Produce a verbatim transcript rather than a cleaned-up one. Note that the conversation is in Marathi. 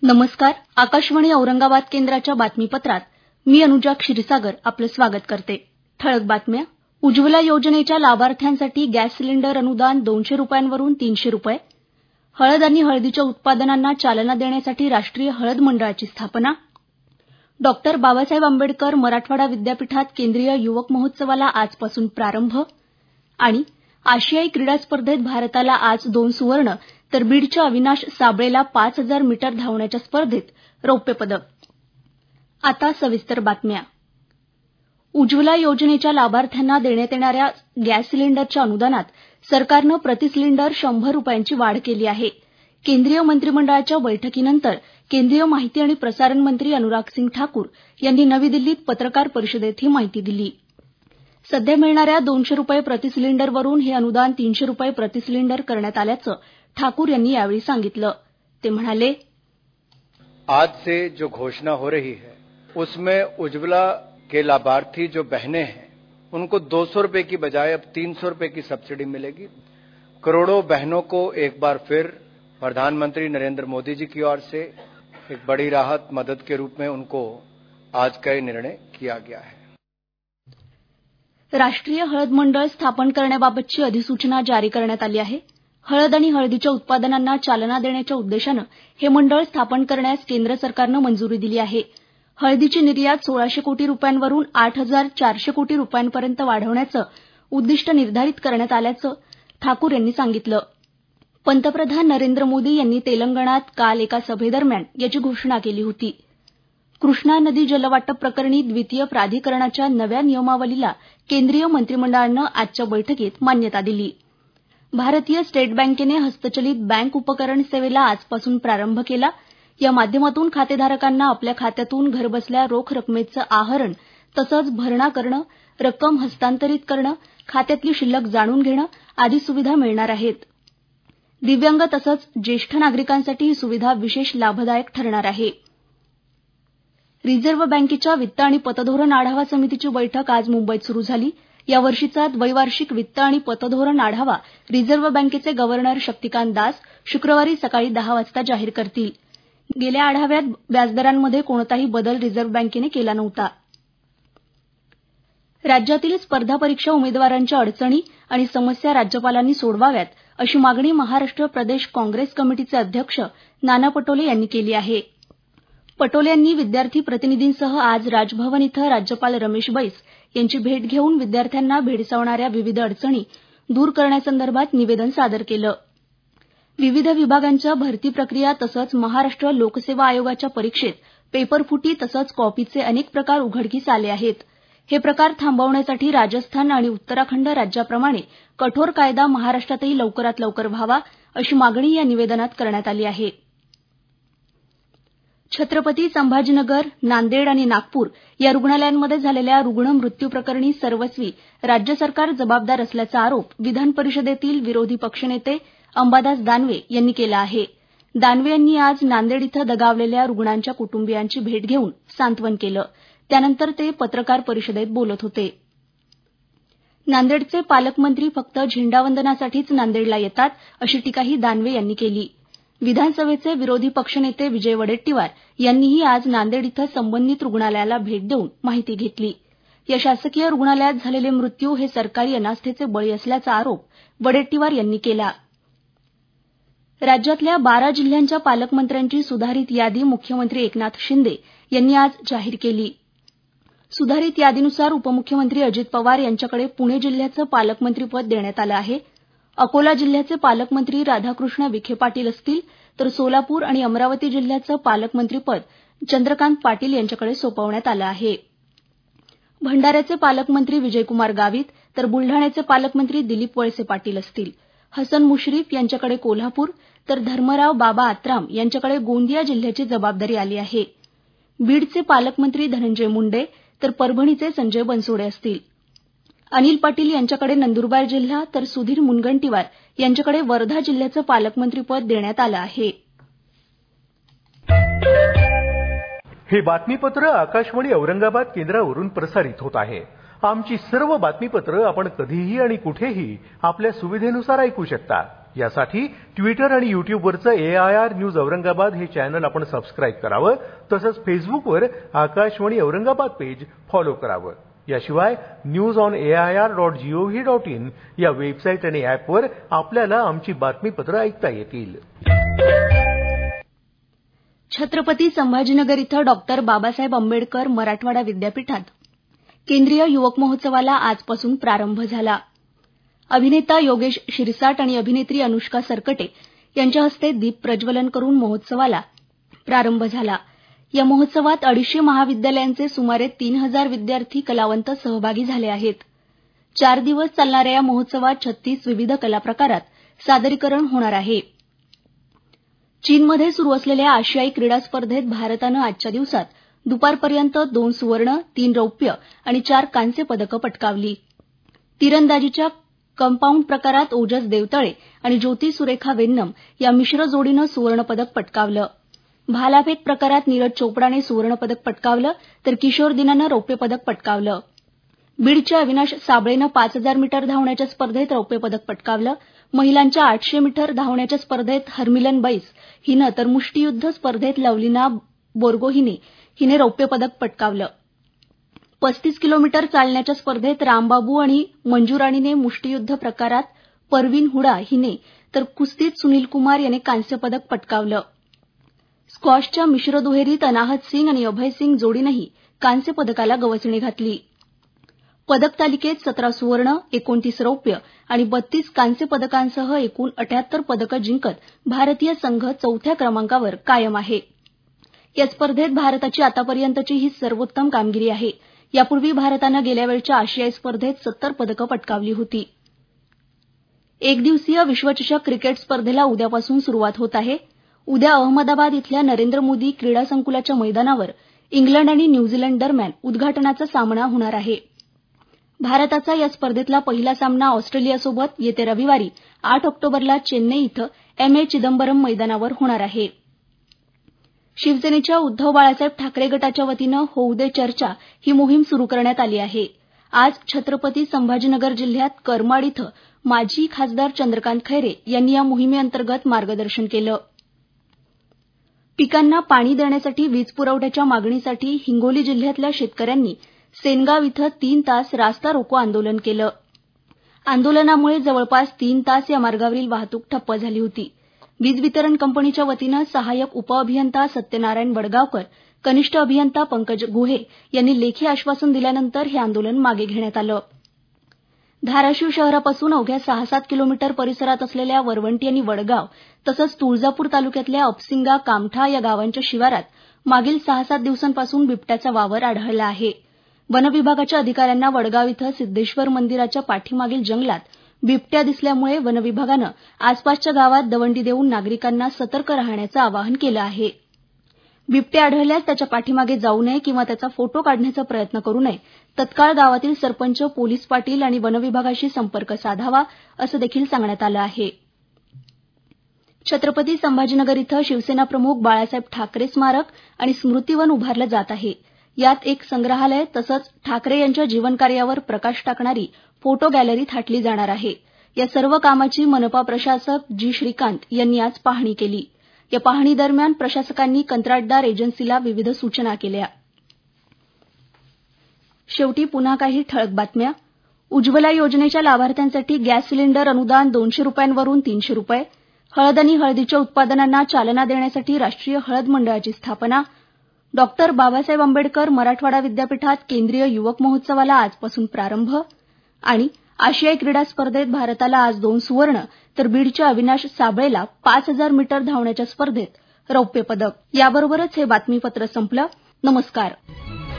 नमस्कार. आकाशवाणी औरंगाबाद केंद्राच्या बातमीपत्रात मी अनुजा क्षीरसागर आपलं स्वागत करते. ठळक बातम्या. उज्ज्वला योजनेच्या लाभार्थ्यांसाठी गॅस सिलेंडर अनुदान दोनशे रुपयांवरून तीनशे रुपये. हळद आणि हळदीच्या उत्पादनांना चालना देण्यासाठी राष्ट्रीय हळद मंडळाची स्थापना. डॉक्टर बाबासाहेब आंबेडकर मराठवाडा विद्यापीठात केंद्रीय युवक महोत्सवाला आजपासून प्रारंभ. आणि आशियाई क्रीडा स्पर्धेत भारताला आज दोन सुवर्ण तर बीडच्या अविनाश साबळेला पाच हजार मीटर धावण्याच्या स्पर्धेत रौप्य पदक. आता सविस्तर बातम्या. उज्ज्वला योजनेच्या लाभार्थ्यांना देण्यात येणाऱ्या गॅस सिलेंडरच्या अनुदानात सरकारनं प्रति सिलेंडर शंभर रुपयांची वाढ केली आहे. केंद्रीय मंत्रिमंडळाच्या बैठकीनंतर केंद्रीय माहिती आणि प्रसारण मंत्री अनुराग सिंग ठाकूर यांनी नवी दिल्लीत पत्रकार परिषदेत ही माहिती दिली. सध्या मिळणाऱ्या दोनशे रुपये प्रति सिलेंडरवरून हे अनुदान तीनशे रुपये प्रति सिलेंडर करण्यात आल्याचं ठाकूर यांनी यावेळी सांगितलं. ते म्हणाले, आज से जो घोषणा हो रही है उसमें उज्ज्वला के लाभार्थी जो बहनें हैं उनको दो सौ रुपये की बजाय अब तीन सौ रुपये की सब्सिडी मिलेगी. करोड़ों बहनों को एक बार फिर प्रधानमंत्री नरेंद्र मोदी जी की ओर से एक बड़ी राहत मदद के रूप में उनको आज का निर्णय किया गया है. राष्ट्रीय हळद मंडळ स्थापन करण्याबाबतची अधिसूचना जारी करण्यात आली आहे. हळद आणि हळदीच्या उत्पादनांना चालना देण्याच्या उद्देशानं हे मंडळ स्थापन करण्यास केंद्र सरकारनं मंजुरी दिली आहे. हळदीची निर्यात सोळाशे कोटी रुपयांवरून आठ हजार चारशे कोटी रुपयांपर्यंत वाढवण्याचं उद्दिष्ट निर्धारित करण्यात आल्याचं ठाकूर यांनी सांगितलं. पंतप्रधान नरेंद्र मोदी यांनी तेलंगणात काल एका सभेदरम्यान याची घोषणा केली होती. कृष्णा नदी जलवाटप प्रकरणी द्वितीय प्राधिकरणाच्या नव्या नियमावलीला केंद्रीय मंत्रिमंडळानं आजच्या बैठकीत मान्यता दिली. भारतीय स्टेट बँकेने हस्तचलित बँक उपकरण सेवेला आजपासून प्रारंभ केला. या माध्यमातून खातेधारकांना आपल्या खात्यातून घरबसल्या रोख रकमेचं आहरण तसंच भरणा करणं, रक्कम हस्तांतरित करणं, खात्यातली शिल्लक जाणून घेणं आदी सुविधा मिळणार आहेत. दिव्यांग तसंच ज्येष्ठ नागरिकांसाठी ही सुविधा विशेष लाभदायक ठरणार आहे. रिझर्व्ह बँकेच्या वित्त आणि पतधोरण आढावा समितीची बैठक आज मुंबईत सुरू झाली. या वर्षीचा द्वैवार्षिक वित्त आणि पतधोरण आढावा रिझर्व्ह बँकेचे गव्हर्नर शक्तिकांत दास शुक्रवारी सकाळी दहा वाजता जाहीर करतील. गेल्या आढाव्यात व्याजदरांमध्ये कोणताही बदल रिझर्व्ह बँकेने केला नव्हता. राज्यातील स्पर्धा परीक्षा उमेदवारांच्या अडचणी आणि समस्या राज्यपालांनी सोडवाव्यात अशी मागणी महाराष्ट्र प्रदेश काँग्रेस कमिटीचे अध्यक्ष नाना पटोले यांनी केली आहे. पटोले यांनी विद्यार्थी प्रतिनिधींसह आज राजभवन इथं राज्यपाल रमेश बैस यांची भेट घेऊन विद्यार्थ्यांना भेडसावणाऱ्या विविध अडचणी दूर करण्यासंदर्भात निवेदन सादर केलं. विविध विभागांच्या भरती प्रक्रिया तसंच महाराष्ट्र लोकसेवा आयोगाच्या परीक्षेत पेपरफुटी तसंच कॉपीचे अनेक प्रकार उघडकीस आले आहेत. हे प्रकार थांबवण्यासाठी राजस्थान आणि उत्तराखंड राज्याप्रमाणे कठोर कायदा महाराष्ट्रातही लवकरात लवकर व्हावा अशी मागणी या निवेदनात करण्यात आली आहे. छत्रपती संभाजीनगर, नांदेड आणि नागपूर या रुग्णालयांमध्ये झालेल्या रुग्ण मृत्यू प्रकरणी सर्वस्वी राज्य सरकार जबाबदार असल्याचा आरोप विधान परिषदेतील विरोधी पक्षनेते अंबादास दानवे यांनी केला आहे. दानवे यांनी आज नांदेड इथं दगावलेल्या रुग्णांच्या कुटुंबियांची भेट घेऊन सांत्वन केलं. त्यानंतर ते पत्रकार परिषदेत बोलत होते. नांदेडचे पालकमंत्री फक्त झेंडावंदनासाठीच नांदेडला येतात अशी टीकाही दानवे यांनी केली. विधानसभेचे विरोधी पक्षनेते विजय वडेट्टीवार यांनीही आज नांदेड इथं संबंधित रुग्णालयाला भेट देऊन माहिती घेतली. या शासकीय रुग्णालयात झालेले मृत्यू हे सरकारी अनास्थेचे बळी असल्याचा आरोप वडेट्टीवार यांनी केला. राज्यातल्या बारा जिल्ह्यांच्या पालकमंत्र्यांची सुधारित यादी मुख्यमंत्री एकनाथ शिंदे यांनी आज जाहीर केली. सुधारित यादीनुसार उपमुख्यमंत्री अजित पवार यांच्याकडे पुणे जिल्ह्याचं पालकमंत्रीपद देण्यात आलं आहे. अकोला जिल्ह्याचे पालकमंत्री राधाकृष्ण विखे पाटील असतील तर सोलापूर आणि अमरावती जिल्ह्याचं पालकमंत्रीपद चंद्रकांत पाटील यांच्याकडे सोपवण्यात आलं आहे. भंडाऱ्याचे पालकमंत्री विजयकुमार गावित तर बुलढाण्याचे पालकमंत्री दिलीप वळसे पाटील असतील. हसन मुश्रीफ यांच्याकडे कोल्हापूर तर धर्मराव बाबा आत्राम यांच्याकडे गोंदिया जिल्ह्याची जबाबदारी आली आहे. बीडचे पालकमंत्री धनंजय मुंडे तर परभणीचे संजय बनसोडे असतील. अनिल पाटील यांच्याकडे नंदुरबार जिल्हा तर सुधीर मुनगंटीवार यांच्याकडे वर्धा जिल्ह्याचं पालकमंत्रीपद देण्यात आलं आहे. हे बातमीपत्र आकाशवाणी औरंगाबाद केंद्रावरून प्रसारित होत आहे. आमची सर्व बातमीपत्र आपण कधीही आणि कुठेही आपल्या सुविधेनुसार ऐकू शकता. यासाठी ट्विटर आणि युट्यूबवरचं A I R news Aurangabad हे चॅनल आपण सबस्क्राईब करावं. तसंच फेसबुकवर आकाशवाणी औरंगाबाद पेज फॉलो करावं. याशिवाय news on A I R dot gov dot in या वेबसाईट आणि ऍपवर आपल्याला आमची बातमीपत्र ऐकता येतील. छत्रपती संभाजीनगर इथं डॉक्टर बाबासाहेब आंबेडकर मराठवाडा विद्यापीठात केंद्रीय युवक महोत्सवाला आजपासून प्रारंभ झाला. अभिनेता योगेश शिरसाट आणि अभिनेत्री अनुष्का सरकटे यांच्या हस्ते दीप प्रज्वलन करून महोत्सवाला प्रारंभ झाला. या महोत्सवात अडीचशे महाविद्यालयांचे सुमारे तीन हजार विद्यार्थी कलावंत सहभागी झाले आहेत. चार दिवस चालणाऱ्या या महोत्सवात छत्तीस विविध कला प्रकारात सादरीकरण होणार आहे. चीनमध्ये सुरू असलेल्या आशियाई क्रीडा स्पर्धेत भारतानं आजच्या दिवसात दुपारपर्यंत दोन सुवर्ण, तीन रौप्य आणि चार कांस्य पदकं पटकावली. तिरंदाजीच्या कंपाऊंड प्रकारात ओजस देवतळे आणि ज्योती सुरेखा वेन्नम या मिश्र जोडीनं सुवर्णपदक पटकावलं. भालाफेक प्रकारात नीरज चोपडाने सुवर्णपदक पटकावलं तर किशोर दिनानं रौप्य पदक पटकावलं. बीडच्या अविनाश साबळेनं पाच हजार मीटर धावण्याच्या स्पर्धेत रौप्य पदक पटकावलं. महिलांच्या आठशे मीटर धावण्याच्या स्पर्धेत हरमिलन बैस हिनं तर मुष्टियुद्ध स्पर्धेत लवलिना बोरगोहिने हिने रौप्य पदक पटकावलं. पस्तीस किलोमीटर चालण्याच्या स्पर्धेत रामबाबू आणि मंजुराणीने मुष्टियुद्ध प्रकारात परवीन हुडा हिने तर कुस्तीत सुनील कुमार याने कांस्य पदक पटकावलं. स्क्वॉशच्या मिश्र दुहेरीत अनाहत सिंग आणि अभय सिंग जोडीनंही कांस्य पदकाला गवसणी घातली. पदक तालिकेत सतरा सुवर्ण, एकोणतीस रौप्य आणि बत्तीस कांस्य पदकांसह एकूण अठ्याहत्तर पदकं जिंकत भारतीय संघ चौथ्या क्रमांकावर कायम आहे. या स्पर्धेत भारताची आतापर्यंतची ही सर्वोत्तम कामगिरी आहे. यापूर्वी भारतानं गेल्या वेळच्या आशियाई स्पर्धेत सत्तर पदकं पटकावली होती. एकदिवसीय विश्वचषक क्रिकेट स्पर्धेला उद्यापासून सुरुवात होत आहे. उद्या अहमदाबाद इथल्या नरेंद्र मोदी क्रीडा संकुलाच्या मैदानावर इंग्लंड आणि न्यूझीलंड दरम्यान उद्घाटनाचा सामना होणार आहे. भारताचा या स्पर्धेतला पहिला सामना ऑस्ट्रेलियासोबत येत्या रविवारी आठ ऑक्टोबरला चेन्नई इथं एम ए चिदंबरम मैदानावर होणार आहे. शिवसेनेच्या उद्धव बाळासाहेब ठाकरे गटाच्या वतीनं होऊ दे चर्चा ही मोहीम सुरू करण्यात आली आहे. आज छत्रपती संभाजीनगर जिल्ह्यात करमाड इथं माजी खासदार चंद्रकांत खैरे यांनी या मोहिमेअंतर्गत मार्गदर्शन केलं. पिकांना पाणी देण्यासाठी वीज पुरवठ्याच्या मागणीसाठी हिंगोली जिल्ह्यातल्या शेतकऱ्यांनी सेनगाव इथं तीन तास रास्ता रोको आंदोलन केलं. आंदोलनामुळे जवळपास तीन तास या मार्गावरील वाहतूक ठप्प झाली होती. वीज वितरण कंपनीच्या वतीनं सहाय्यक उपअभियंता सत्यनारायण वडगावकर, कनिष्ठ अभियंता पंकज गुहे यांनी लेखी आश्वासन दिल्यानंतर हे आंदोलन मागे घेण्यात आलं. धाराशिव शहरापासून अवघ्या सहा सात किलोमीटर परिसरात असलेल्या वरवंटी आणि वडगाव तसंच तुळजापूर तालुक्यातल्या अपसिंगा, कामठा या गावांच्या शिवारात मागील सहा सात दिवसांपासून बिबट्याचा वावर आढळला आहे. वनविभागाच्या अधिकाऱ्यांना वडगाव इथं सिद्धेश्वर मंदिराच्या पाठीमागील जंगलात बिबट्या दिसल्यामुळे वनविभागानं आसपासच्या गावात दवंडी देऊन नागरिकांना सतर्क राहण्याचं आवाहन केलं आहे. बिबट्या आढळल्यास त्याच्या पाठीमागे जाऊ नये किंवा त्याचा फोटो काढण्याचा प्रयत्न करू नये. तत्काळ गावातील सरपंच, पोलीस पाटील आणि वनविभागाशी संपर्क साधावा असं देखील सांगण्यात आलं आहे. छत्रपती संभाजीनगर इथं शिवसेना प्रमुख बाळासाहेब ठाकरे स्मारक आणि स्मृतिवन उभारलं जात आहे. यात एक संग्रहालय तसंच ठाकरे यांच्या जीवनकार्यावर प्रकाश टाकणारी फोटो गॅलरी थाटली जाणार आहे. या सर्व कामाची मनपा प्रशासक जी श्रीकांत यांनी आज पाहणी केली. या पाहणी दरम्यान प्रशासकांनी कंत्राटदार एजन्सीला विविध सूचना केल्या. शेवटी पुन्हा काही ठळक बातम्या. उज्ज्वला योजनेच्या लाभार्थ्यांसाठी गॅस सिलेंडर अनुदान दोनशे रुपयांवरून तीनशे रुपये. हळद आणि हळदीच्या उत्पादनांना चालना देण्यासाठी राष्ट्रीय हळद मंडळाची स्थापना. डॉक्टर बाबासाहेब आंबेडकर मराठवाडा विद्यापीठात केंद्रीय युवक महोत्सवाला आजपासून प्रारंभ. आणि आशियाई क्रीडा स्पर्धेत भारताला आज दोन सुवर्ण तर बीडच्या अविनाश साबळेला पाच हजार मीटर धावण्याच्या स्पर्धेत रौप्य पदक. याबरोबरच हे बातमीपत्र संपलं. नमस्कार.